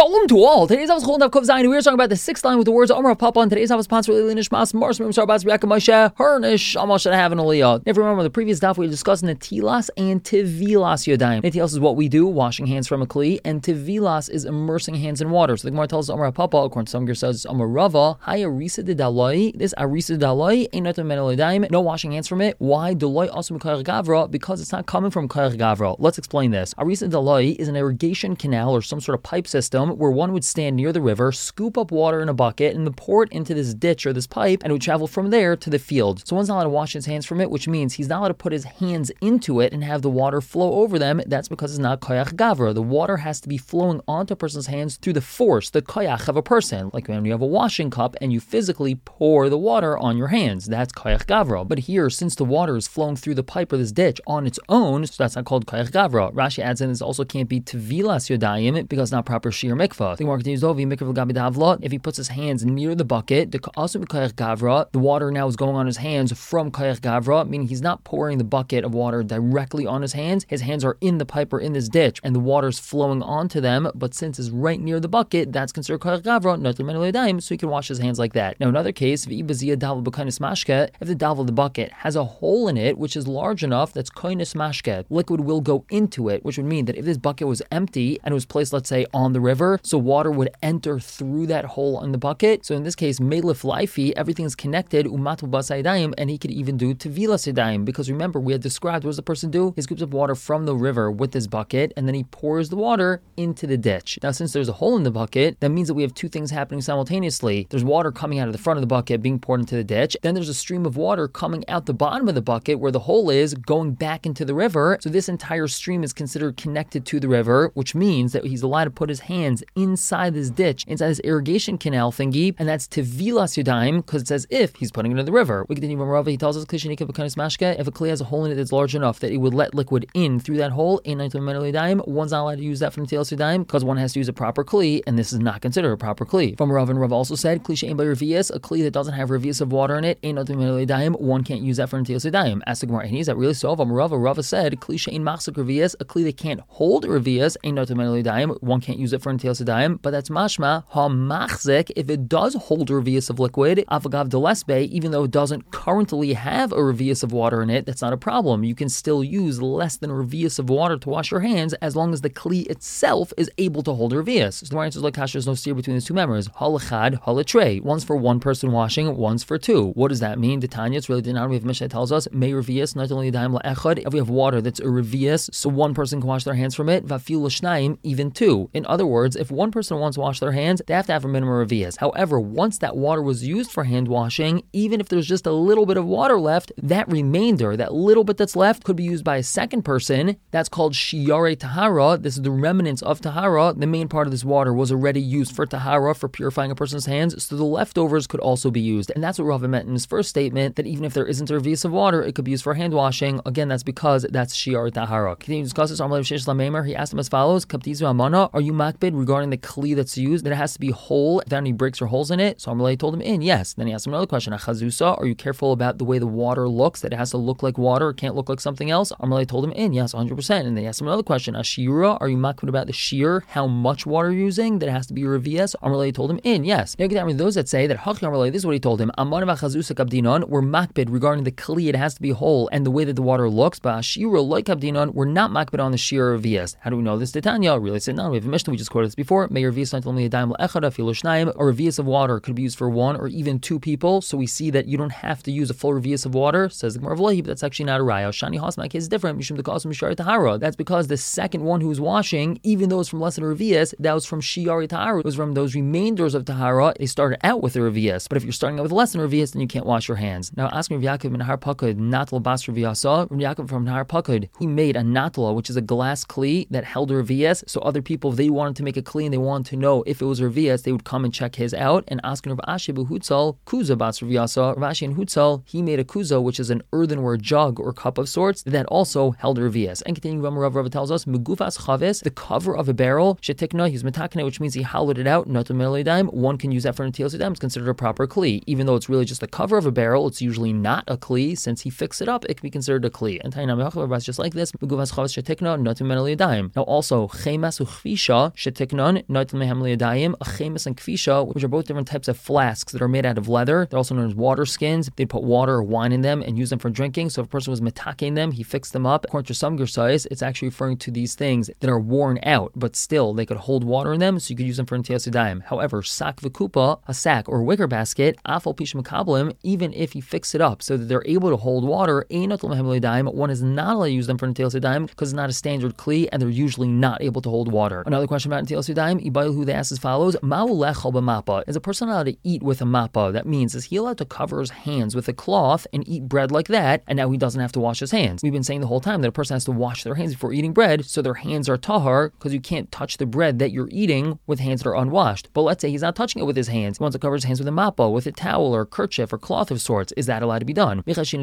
Shalom to all. Today's Avos Chol Daf Kov Zayin. We are talking about the sixth line with the words Amar Papa. And today's Avos sponsor Lili Nishmas Mars Mim Sarbas Reaka Moshe Her Nishama should have an Aliyah. If you remember the previous daf, we discussed Netilas and Tevilas Yodayim. Netilas is what we do, washing hands from a kli, and Tevilas is immersing hands in water. So the Gemara tells us Amar Papa, according to some says Amar Rava, Hay Arisa de Dalai. This Arisa Dalai ain't nothing men Yodayim. No washing hands from it. Why Dalai also Mekayach Gavra? Because it's not coming from Kayach Gavra. Let's explain this. Arisa Dalai is an irrigation canal or some sort of pipe system where one would stand near the river, scoop up water in a bucket, and pour it into this ditch or this pipe, and it would travel from there to the field. So one's not allowed to wash his hands from it, which means he's not allowed to put his hands into it and have the water flow over them. That's because it's not koyach gavra. The water has to be flowing onto a person's hands through the force, the koyach of a person. Like when you have a washing cup and you physically pour the water on your hands. That's koyach gavra. But here, since the water is flowing through the pipe or this ditch on its own, so that's not called koyach gavra. Rashi adds in this also can't be tevilas yodayim because it's not proper shir mikvah. The Gemara continues, if he puts his hands near the bucket, the water now is going on his hands from koyach gavra, meaning he's not pouring the bucket of water directly on his hands. His hands are in the pipe or in this ditch, and the water's flowing onto them. But since it's right near the bucket, that's considered koyach gavra, so he can wash his hands like that. Now, another case, if the davel of the bucket has a hole in it which is large enough that's koinis mashke, liquid will go into it, which would mean that if this bucket was empty and it was placed, let's say, on the river, so water would enter through that hole in the bucket. So in this case, melif laifi, everything's connected, umatul basaydaim, and he could even do tevilas yadayim, because remember, we had described what does the person do? He scoops up water from the river with this bucket, and then he pours the water into the ditch. Now, since there's a hole in the bucket, that means that we have two things happening simultaneously. There's water coming out of the front of the bucket, being poured into the ditch. Then there's a stream of water coming out the bottom of the bucket where the hole is, going back into the river. So this entire stream is considered connected to the river, which means that he's allowed to put his hands inside this ditch, inside this irrigation canal thingy, and that's tevilas yodayim, because it's as if he's putting it in the river. We continue from Rava, he tells us, if a kli has a hole in it that's large enough that it would let liquid in through that hole, one's not allowed to use that for netilas yodayim, because one has to use a proper kli, and this is not considered a proper kli. From Rava, and Rava also said, kli she'ein by revius, a kli that doesn't have revius of water in it, one can't use that for netilas yodayim. Ask the Gemara, is that really so? From Rava said, kli she'ein machzik revius, a kli that can't hold revius, one can't use it for netilas yodayim, but that's mashma ha-machzik, if it does hold a revius of liquid, avagav delesbe, even though it doesn't currently have a revius of water in it, that's not a problem. You can still use less than a revius of water to wash your hands as long as the kli itself is able to hold a revius. So the answer is like kasha, there's no steer between these two members. Halachad, halatrei. One's for one person washing, one's for two. What does that mean? The Tanya, it's really not. We have Mishnah tells us, may revius, not only daim la'echad. If we have water that's a revius, so one person can wash their hands from it, vafil l'shnaim, even two. In other words, if one person wants to wash their hands, they have to have a minimum revius. However, once that water was used for hand washing, even if there's just a little bit of water left, that remainder, that little bit that's left, could be used by a second person. That's called shiyare tahara. This is the remnants of tahara. The main part of this water was already used for tahara, for purifying a person's hands, so the leftovers could also be used. And that's what Rava meant in his first statement, that even if there isn't a revius of water, it could be used for hand washing. Again, that's because that's shiyare tahara. Continue to discuss this. He asked him as follows, are you makbid regarding the kli that's used, that it has to be whole without any breaks or holes in it? So Amalei told him yes. Then he asked him another question, Achazusa, are you careful about the way the water looks, that it has to look like water, it can't look like something else? Amalei told him yes, 100%. And then he asked him another question, Ashira, are you makbid about the shear, how much water you're using, that it has to be revius? Amalei told him yes. Now get those that say that this is what he told him, Aman v'Achazusa kabdinon, we're makbid regarding the kli, it has to be whole, and the way that the water looks, but Ashira like kabdinon, we're not makbid on the shear revius. How do we know this? Tanya really said no. We have a Mishnah, we just quoted this before. May revius not only a daim la'echad afilu shnayim, a revius of water could be used for one or even two people. So we see that you don't have to use a full revius of water. Says the Gemara, but that's actually not a raya. Shani Hasma case is different. Mishum dekasum shiyari tahara. That's because the second one who was washing, even though it's from less than a revius, that was from shiyari tahara. It was from those remainders of tahara. They started out with a revius. But if you're starting out with less than a revius, then you can't wash your hands. Now ask Rav Yaakov Nahar Pakod natla bas reviasa. Rav Yaakov from Nahar Pakod, he made a natla, which is a glass kli that held a revius. So other people, if they wanted to make a kli and they wanted to know if it was revius, they would come and check his out. And ask Rav Ashi b'Hutzal kuza bas reviasa. Rav Ashi and Hutzal, he made a kuza, which is an earthenware jug or cup of sorts that also held a revius. And continuing, Rav tells us megufas chavis, the cover of a barrel, shetikna, he's metakne, which means he hollowed it out. One can use that for netilas yadayim. It's considered a proper kli, even though it's really just the cover of a barrel. It's usually not a kli. Since he fixed it up, it can be considered a kli. And Tainam just like this, megufas chavis shetikna, natum yadayim. Now also chemas uchvisha shetikna. Tikanon, Naitel Mehem Liadayim, a Chemis and Kfisha, which are both different types of flasks that are made out of leather. They're also known as water skins. They'd put water or wine in them and use them for drinking. So if a person was metaking them, he fixed them up. According to some Gersayis, it's actually referring to these things that are worn out, but still they could hold water in them, so you could use them for Netilas Yadayim. However, sak v'kupa, a sack or wicker basket, afal pish makablim, even if he fixed it up so that they're able to hold water, one is not allowed to use them for Netilas Yadayim because it's not a standard kli and they're usually not able to hold water. Another question about Netilas Yadayim, Ibayl, who they ask as follows: is a person allowed to eat with a mappa? That means, is he allowed to cover his hands with a cloth and eat bread like that, and now he doesn't have to wash his hands? We've been saying the whole time that a person has to wash their hands before eating bread, so their hands are tahar, because you can't touch the bread that you're eating with hands that are unwashed. But let's say he's not touching it with his hands. He wants to cover his hands with a mappa, with a towel or kerchief or cloth of sorts. Is that allowed to be done? Do we have to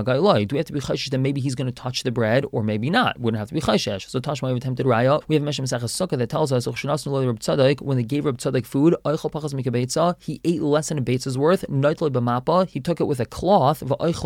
be chayshish that maybe he's going to touch the bread, or maybe not? Wouldn't have to be chayshish. So Tashma, we've attempted raya. We have Meshach Masechah Sukkah that tells us when they gave Reb Tzadok food, he ate less than a beitza's worth. He took it with a cloth,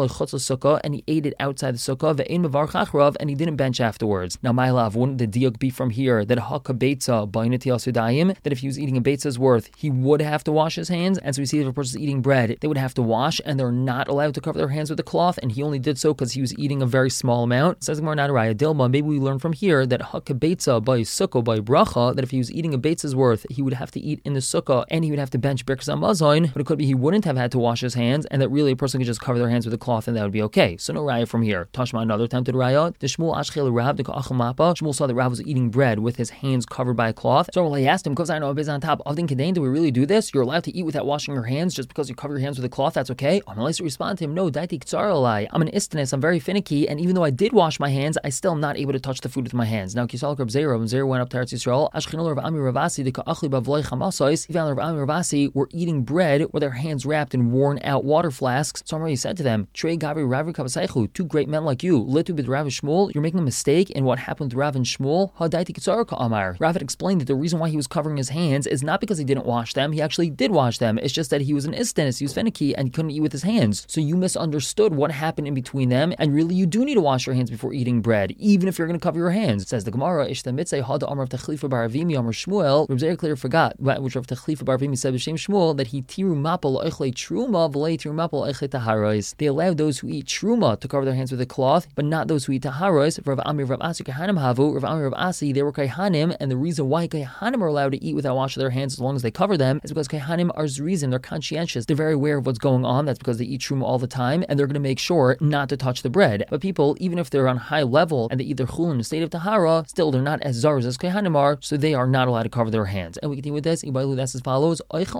and he ate it outside the sukkah, and he didn't bench afterwards. Now, my love, wouldn't the diuk be from here that hakabeitza by Netilas Yadayim, that if he was eating a beitza's worth, he would have to wash his hands? And so we see if a person's eating bread, they would have to wash, and they're not allowed to cover their hands with a cloth, and he only did so because he was eating a very small amount. Says Gemara Nadaraya Dilma, maybe we learn from here that hakabeitza by sukkah by bracha, that if he was eating a beitza's worth, he would have to eat in the sukkah, and he would have to bench birkas hamazon, but it could be he wouldn't have had to wash his hands, and that really a person could just cover their hands with a cloth, and that would be okay. So no raya from here. Tashma, another attempted raya. The Shmuel Ashchel Rav the Ka'achal Mappa. Shmuel saw that Rav was eating bread with his hands covered by a cloth. So he asked him, "Because I know it's on top of the kedain, do we really do this? You're allowed to eat without washing your hands just because you cover your hands with a cloth? That's okay." Amalei to respond to him, "No, daiti ktsar alai. I'm an istanis. I'm very finicky, and even though I did wash my hands, I still am not able to touch the food with my hands." Now, Kisal Reb Zera went up to Eretz Yisrael. Ashchinol Rav Ami Ravasi the Ka'achli bavloi chamasais. He found Rav Ami Ravasi were eating bread with their hands wrapped in worn out water flasks. So Amar said to them, "Trei Gabri Ravi Kavasaichu, two great men like you, litu bid Rav Shmuel. You're making a mistake in what happened with Rav and Shmuel. Hadaiti Kitzar Ka'amar." Rav had explained that the reason why he was covering his hands is not because he didn't wash them. He actually did wash them. It's just that he was an istanis, he was finicky, and he couldn't eat with his hands. So you misunderstood what happened in between them, and really you do need to wash your hands before eating bread, even if you're going to cover your hands. It says the Gemara, Ishta Mitzay Hada Amar of Techlifa Baravimi Amar Shmuel. Reb Zera clearly forgot, which of Techlifa Baravimi said b'shem Shmuel, that he tiru mapal oichle truma v'lei tiru mapal oichle taharos. They allowed those who eat truma to cover their hands with a cloth, but not those who eat taharos. Rav Ami Rav Asi Kahanim havu. Rav Ami Rav Asi, they were Kaihanim, and the reason why Kaihanim are allowed to eat without washing their hands as long as they cover them is because Kaihanim are zrizim, they're conscientious, they're very aware of what's going on. That's because they eat truma all the time, and they're going to make sure not to touch the bread. But people, even if they're on high level and they eat their chulin in a state of tahara, still they're not as zars as Kaihanim are, so they are not allowed to cover their hands. And we continue with this. That's as follows: if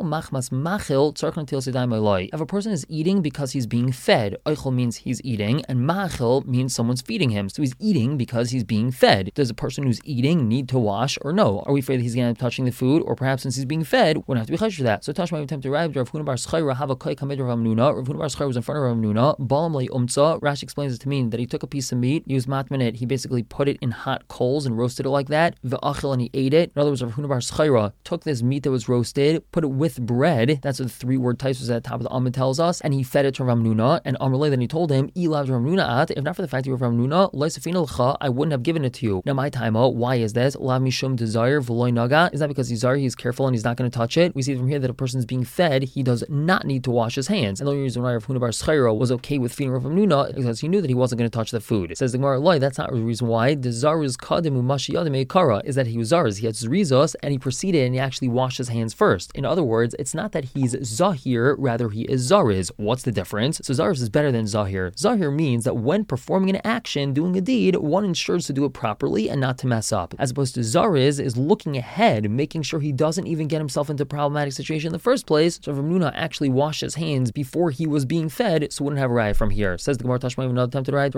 a person is eating because he's being fed, oichel means he's eating, and machil means someone's feeding him. So he's eating because he's being fed. Does a person who's eating need to wash or no? Are we afraid that he's going to end up touching the food, or perhaps since he's being fed, we don't have to be chash for that? So Tashma attempt to arrive. Rav Huna bar Schayra have a kai kamid Rav Amnuna. Rav Huna bar Schayra was in front of Rav Amnuna. Balam le umtza. Rashi explains it to mean that he took a piece of meat, he was matmanit, he basically put it in hot coals and roasted it like that. V'achil, and he ate it. In other words, Rav Huna bar Schayra took this meat that was roasted, put it with bread. That's what the 3-word types was at the top of the Amid tells us, and he fed it to Rav Amnuna. And Amrullah then he told him, Ilav Rav Amnuna at, if not for the fact that you were Rav Amnuna, Leisafina l'cha, I wouldn't have given it to you. Now my time, why is this? Lav mishum desire v'loy naga. Is that because he's he's careful and he's not going to touch it? We see from here that a person's being fed, he does not need to wash his hands. And the only reason why Rav Huna bar Schayra was okay with feeding Rav Amnuna is because he knew that he wasn't going to touch the food. It says the Gemara, Loi, that's not the reason why. The zaruz kademu mashi yadim ekara is that he was zaruz. He had zrizos and he proceeded and he actually washed his hands first. In other words, it's not that he's zahir, rather he is zariz. What's the difference? So zariz is better than zahir. Zahir means that when performing an action, doing a deed, one ensures to do it properly and not to mess up. As opposed to zariz is looking ahead, making sure he doesn't even get himself into a problematic situation in the first place. So Rav Amnuna actually washed his hands before he was being fed, so wouldn't have a raya from here. Says the Gemara Tashma, another attempted raya.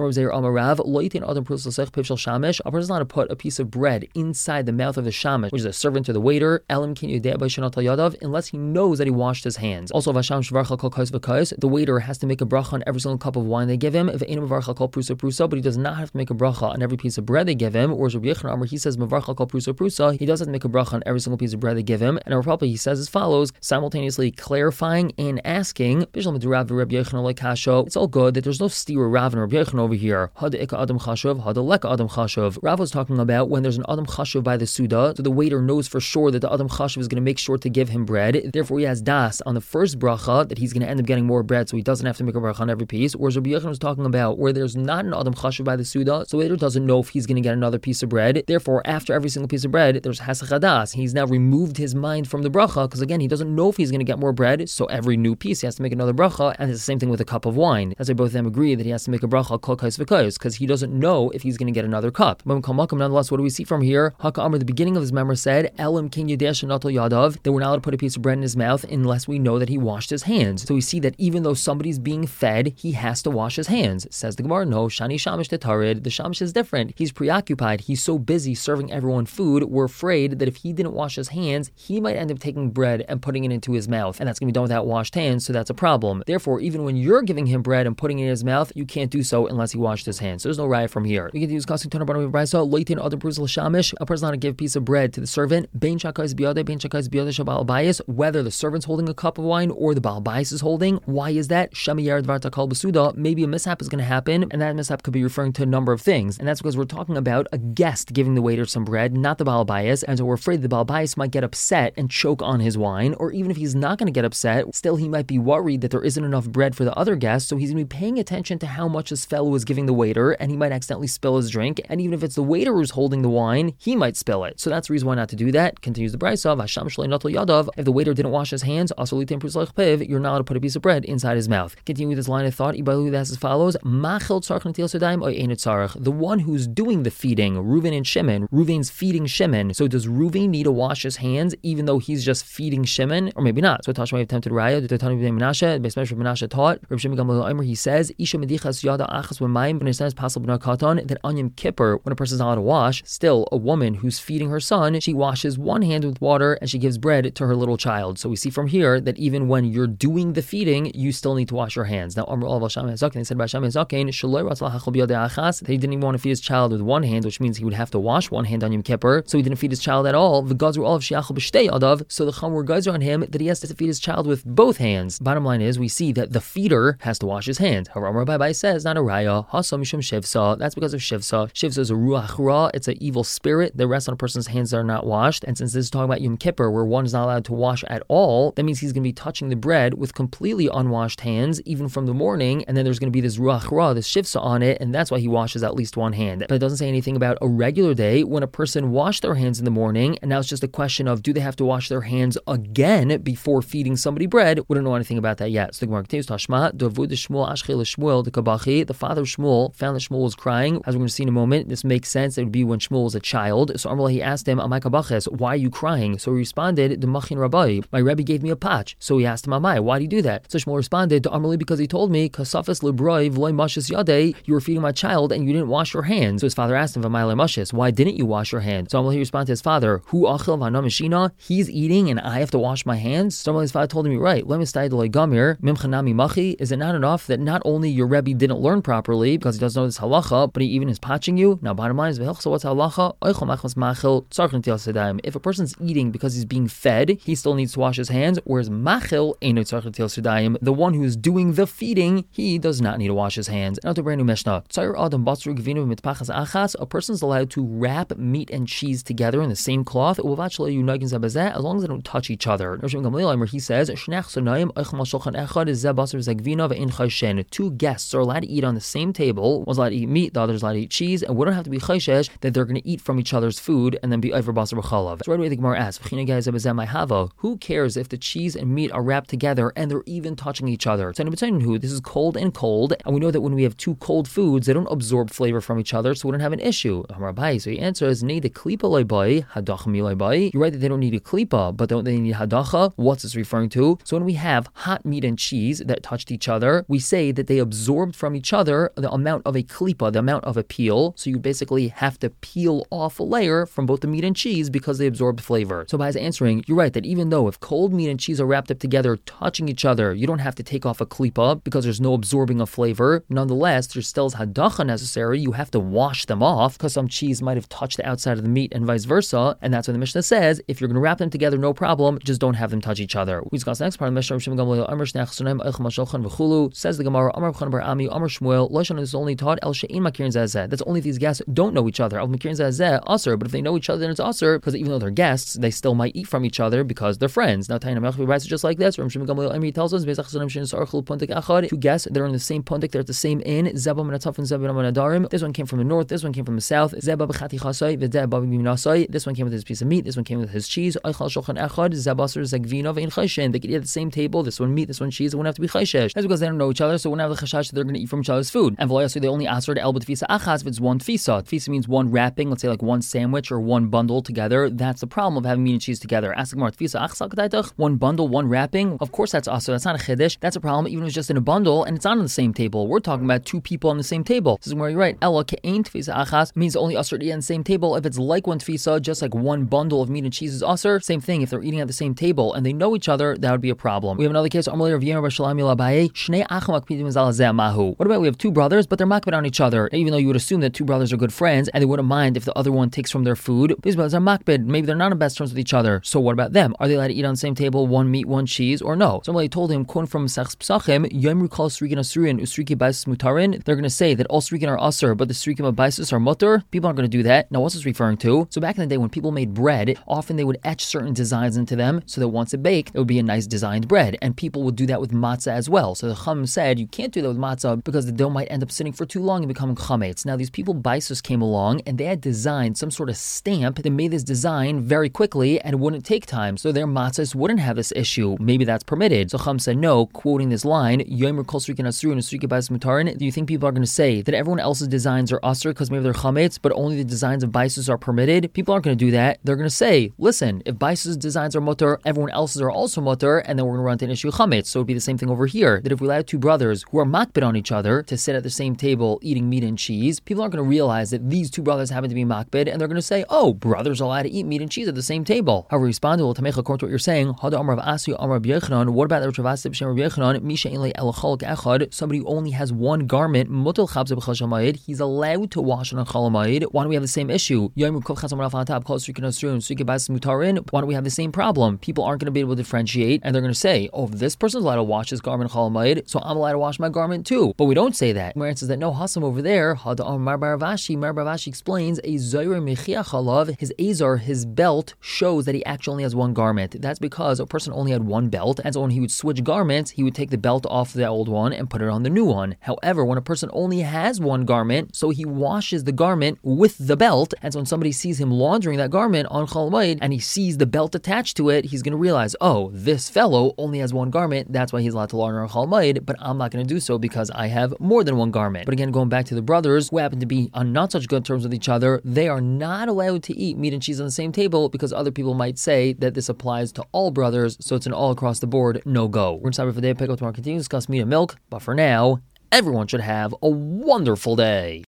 A person's not to put a piece of bread inside the mouth of the shamish, which is a servant to the waiter, unless he knows that he washed his hands. Also, the waiter has to make a bracha on every single cup of wine they give him, but he does not have to make a bracha on every piece of bread they give him. Or as Rabbi Yochanan, he says, he does have to make a bracha on every single piece of bread they give him. And Rav Papa, he says as follows, simultaneously clarifying and asking, it's all good that there's no steer Rav and Rabbi Yochanan over here. Rav was talking about when there's an adam chashuv by the Suda, so the waiter knows for sure that the Adam Chashav is going to make sure to give him bread. Therefore, he has das on the first bracha that he's going to end up getting more bread, so he doesn't have to make a bracha on every piece. Whereas Rabbi Yochanan was talking about where there's not an Adam Chashav by the Suda, so the waiter doesn't know if he's going to get another piece of bread. Therefore, after every single piece of bread, there's Hasach Hadas. He's now removed his mind from the bracha because, again, he doesn't know if he's going to get more bread, so every new piece he has to make another bracha, and it's the same thing with a cup of wine. As they both of them agree that he has to make a bracha kol kais v'kais because he doesn't know if he's going to get another cup. But nonetheless, what do we see from here? Haka Amr, the beginning of his memoir said, Elam kin yadesh natal yadav, that we're not allowed to put a piece of bread in his mouth unless we know that he washed his hands. So we see that even though somebody's being fed, he has to wash his hands. Says the Gemara, no, shani shamish tetarid. The shamish is different. He's preoccupied. He's so busy serving everyone food. We're afraid that if he didn't wash his hands, he might end up taking bread and putting it into his mouth, and that's going to be done without washed hands, so that's a problem. Therefore, even when you're giving him bread and putting it in his mouth, you can't do so unless he washed his hands. So there's no raya from here. We can use kasing turn about brayso loitin other prus l'shamish. A person ought to give a piece of bread to the servant. Bein shakais biyade shabal bayis. Whether the servant's holding a cup of wine or the baal bayis is holding. Why is that? Shemi yared dvar takal b'suda. Maybe a mishap is going to happen, and that mishap could be referring to a number of things. And that's because we're talking about a guest giving the waiter some bread, not the baal bayis. And so we're afraid the baal bayis might get upset and choke on his wine, or even if he's not going to get upset, still he might be worried that there isn't enough bread for the other guests, so he's going to be paying attention to how much this fellow is giving the waiter, and he might accidentally spill his drink, and even if it's the waiter who's holding the wine, he might spill it. So that's the reason why not to do that. Continues the brayso, Hasham shlei natal yadav. If the waiter didn't wash his hands, also litem prus piv, you're not allowed to put a piece of bread inside his mouth. Continuing this line of thought, Ibalu that's as follows: Machel tzarich netil sodayim or ain't tzarich. The one who's doing the feeding, Reuven and Shimon. Reuven's feeding Shimon. So does Reuven need to wash his hands even though he's just feeding Shimon, or maybe not? So Tashma attempted raya. The Tanu b'nei Menashe, Beismesh Menashe taught. Reb Shimon Gamliel Omer, he says, Isha medichas yada achas v'mayim, but it's possible b'na katan that on Yom Kippur, when a person's not allowed to wash, still a woman who's feeding her son, she washes one hand with water and she gives bread to her little child. So we see from here that even when you're doing the feeding, you still need to wash your hands. Now Amr al Shami Zaken, they said by Shami Zaken, Shaloi Ratzal Hachol b'yadei achas, that he didn't even want to feed his child with one hand, which means he would have to wash one hand on Yom Kippur. So he didn't feed his child at all. V'gazru all of shiachol b'shtei adav. So the Chum were gazru on him that he has to feed his child with both hands. Bottom line is, we see that the feeder has to wash his hands. However, Rabbi says, not a raya, hasa mishum shivsa. That's because of shivsa. Shivsa is a ruach ra. It's an evil spirit that rests on a person's hands that are not washed. And since this is talking about Yom Kippur, where one is not allowed to wash at all, that means he's going to be touching the bread with completely unwashed hands, even from the morning. And then there's going to be this ruach ra, this shivsa on it, and that's why he washes at least one hand. But it doesn't say anything about a regular day when a person washed their hands in the morning, and now it's just a question of, do they have to wash their hands again before feeding somebody bread? We don't know anything about that yet. So the Gemara continues, Tashma, Davud Shmuel Ashchei Shmuel the Kabachi. The father of Shmuel found that Shmuel was crying. As we're going to see in a moment, this makes sense. It would be when Shmuel was a child. So Amrullah, he asked him, Amai Kabaches, why are you crying? So he responded, the Machin Rabbi, my Rebbe gave me a patch. So he asked him, Amai, why do you do that? So Shmuel responded to Amrullah, because he told me, Kasafis Lebroi V'loi Mashis Yadei, you were feeding my child and you didn't wash your hands. So his father asked him, Amai Le Mashis, why didn't you wash your hands? So Amrullah, he responded to his father, Hu Achil V'Hana Mishina, he's eating and I have to wash my hands? So Amrullah's father told him, right, is it not enough that not only your Rebbe didn't learn properly because he doesn't know this halacha, but he even is patching you? Now bottom line is, so what's halacha? If a person's eating because he's being fed, he still needs to wash his hands, whereas machil, the one who's doing the feeding, he does not need to wash his hands. Now to a brand new Mishnah. A person's allowed to wrap meat and cheese together in the same cloth as long as they don't touch each other. He says, two guests are allowed to eat on the same table. One's allowed to eat meat, the other's allowed to eat cheese, and we don't have to be chayshesh that they're going to eat from each other's food and then be over basar b'chalav. So right away the Gemara asks, who cares if the cheese and meat are wrapped together and they're even touching each other? So this is cold and cold, and we know that when we have two cold foods, they don't absorb flavor from each other, so we don't have an issue. So he answers, you're right that they don't need a klipa, but don't they need hadacha? What's this referring to? So when we have hot meat and cheese that touched each other, we say that they absorbed from each other the amount of a klipa, the amount of a peel. So you basically have to peel off a layer from both the meat and cheese because they absorbed flavor. So by his answering, you're right that even though if cold meat and cheese are wrapped up together, touching each other, you don't have to take off a klipa because there's no absorbing of flavor. Nonetheless, there still is hadacha necessary. You have to wash them off because some cheese might have touched the outside of the meat and vice versa. And that's what the Mishnah says. If you're going to wrap them together, no problem. Just don't have them touch each other. We discuss the next part of the Mishnah. Says the Gemara, Amar B'chan Bar Ami, Amar Shmuel, Lashon is only taught El She'in Makirin Zazeh. That's only if these guests don't know each other. El Makirin Zazeh, Asr, but if they know each other, then it's usher because even though they're guests, they still might eat from each other because they're friends. Now, Taina Melch is just like this. Ram Shimon Gamliel Emri tells us, two guests, they're in the same puntik, they're at the same inn. This one came from the north, this one came from the south. This one came with his piece of meat, this one came with his cheese. They could eat at the same table, this one meat, this one cheese. It wouldn't have to be chayshesh. That's because they don't know each other, so it wouldn't have the chashash that they're going to eat from each other's food. And they only ask her to elbet tfisa achas if it's one tfisa. Tfisa means one wrapping, let's say like one sandwich or one bundle together. That's the problem of having meat and cheese together. Ask Gemara, tfisa achas, one bundle, one wrapping. Of course that's also, that's not a chiddush. That's a problem even if it's just in a bundle and it's not on the same table. We're talking about two people on the same table. This is where you're right. Ella ke'ain tfisa achas means only usher to eat on the same table. If it's like one tfisa, just like one bundle of meat and cheese is usher. Same thing. If they're eating at the same table and they know each other, that would be a problem. We have another case. What about we have two brothers, but they're makbid on each other. Even though you would assume that two brothers are good friends and they wouldn't mind if the other one takes from their food. These brothers are makbid. Maybe they're not on best terms with each other. So what about them? Are they allowed to eat on the same table, one meat, one cheese, or no? Somebody told him, quote from Sechs Psachim, Yomru kol srikin asurin usriki baisus mutarin. They're going to say that all srikin are usr, but the srikim of baisus are mutter. People aren't going to do that. Now, what's this referring to? So back in the day when people made bread, often they would etch certain designs into them so that once it baked, it would be a nice designed bread. And people would do that with matzah as well. So the Chum said you can't do that with matzah because the dough might end up sitting for too long and becoming chametz. Now these people baisus came along and they had designed some sort of stamp that made this design very quickly and it wouldn't take time. So their matzahs wouldn't have this issue. Maybe that's permitted. So Chum said no, quoting this line, Yomer kol srikin asru and sriki baisus mutarin. Do you think people are going to say that everyone else's designs are asr because maybe they're chametz, but only the designs of baisus are permitted? People aren't going to do that. They're going to say, listen, if baisus designs are mutter, everyone else's are also mutter, and then we're going to run into an issue chametz. So it would be the same thing over here, that if we allow two brothers who are makbid on each other to sit at the same table eating meat and cheese, people aren't going to realize that these two brothers happen to be makbid, and they're going to say, oh, brothers are allowed to eat meat and cheese at the same table. However, responded, well, according to what you're saying, what about the Rav Asib Shem Rav Yechanan, somebody who only has one garment, he's allowed to wash it on Chol Hamoed. Why don't we have the same issue? Why don't we have the same problem? People aren't going to be able to differentiate, and they're going to say, oh, if this person's allowed to wash his garment Chol Hamoed, so I'm allowed to wash my garment too. But we don't say that. Mar says that no, Hassam over there, Mar Bar Avashi explains, a Zoyre Mechiach Halav, his Azar, his belt, shows that he actually only has one garment. That's because a person only had one belt, and so when he would switch garments, he would take the belt off the old one and put it on the new one. However, when a person only has one garment, so he washes the garment with the belt, and so when somebody sees him laundering that garment on Chol Hamoed, and he sees the belt attached to it, he's going to realize, oh, this fellow only has one garment, that's why he's allowed to launder on Chol Hamoed, but I'm not going to do so because I have more than one garment. But again, going back to the brothers who happen to be on not such good terms with each other, they are not allowed to eat meat and cheese on the same table because other people might say that this applies to all brothers, so it's an all across the board no-go. We're going to stop here for the day, pick up tomorrow, continue to discuss meat and milk, but for now, everyone should have a wonderful day.